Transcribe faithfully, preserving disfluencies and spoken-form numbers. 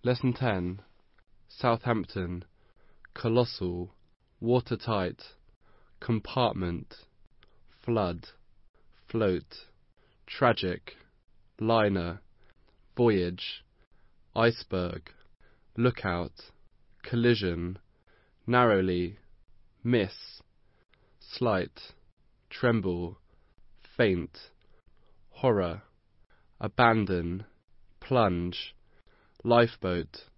Lesson ten. Southampton. Colossal. Watertight. Compartment. Flood. Float. Tragic. Liner. Voyage. Iceberg. Lookout. Collision. Narrowly. Miss. Slight. Tremble. Faint. Horror. Abandon. Plunge. Lifeboat.